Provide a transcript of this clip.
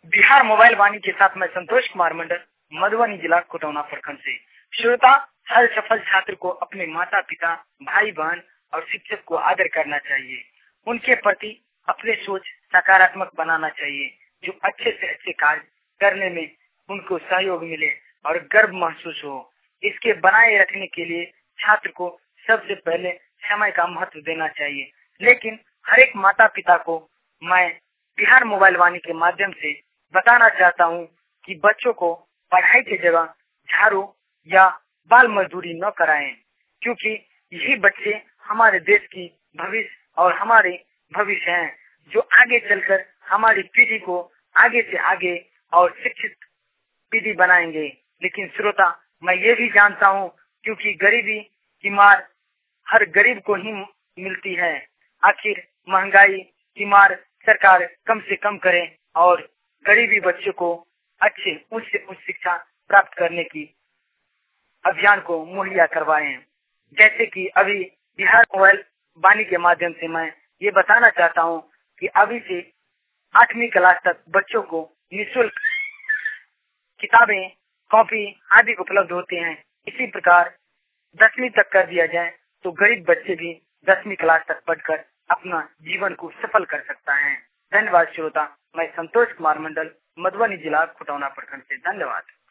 Bihar mobile वाणी के साथ मैं संतोष कुमार मंडल, मधुबनी जिला कुटौना प्रखंड से। श्रोता, हर सफल छात्र को अपने माता पिता, भाई बहन और शिक्षक को आदर करना चाहिए। उनके प्रति अपने सोच सकारात्मक बनाना चाहिए, जो अच्छे से अच्छे कार्य करने में उनको सहयोग मिले और गर्व महसूस हो। इसके बनाए रखने के लिए छात्र को सबसे पहले समय का महत्व देना चाहिए। लेकिन हर एक माता पिता को मैं बिहार मोबाइल वाणी के माध्यम से बताना चाहता हूँ कि बच्चों को पढ़ाई की जगह झाड़ू या बाल मजदूरी न कराएं, क्योंकि यही बच्चे हमारे देश की भविष्य और हमारे भविष्य हैं, जो आगे चलकर हमारी पीढ़ी को आगे से आगे और शिक्षित पीढ़ी बनाएंगे। लेकिन श्रोता, मैं ये भी जानता हूँ, क्योंकि गरीबी की मार हर गरीब को ही मिलती है। आखिर महंगाई की मार सरकार कम से कम करे और गरीबी बच्चों को अच्छे उच्च से उच्च शिक्षा प्राप्त करने की अभियान को मुहैया करवाएं। जैसे कि अभी बिहार मोबाइल वाणी के माध्यम से मैं ये बताना चाहता हूँ कि अभी से 8वीं क्लास तक बच्चों को निःशुल्क किताबें, कॉपी आदि उपलब्ध होते हैं। इसी प्रकार 10वीं तक कर दिया जाए तो गरीब बच्चे भी 10वीं क्लास तक पढ़कर अपना जीवन को सफल कर सकता है। धन्यवाद श्रोता, मैं संतोष कुमार मंडल, मधुबनी जिला कुटौना प्रखंड से। धन्यवाद।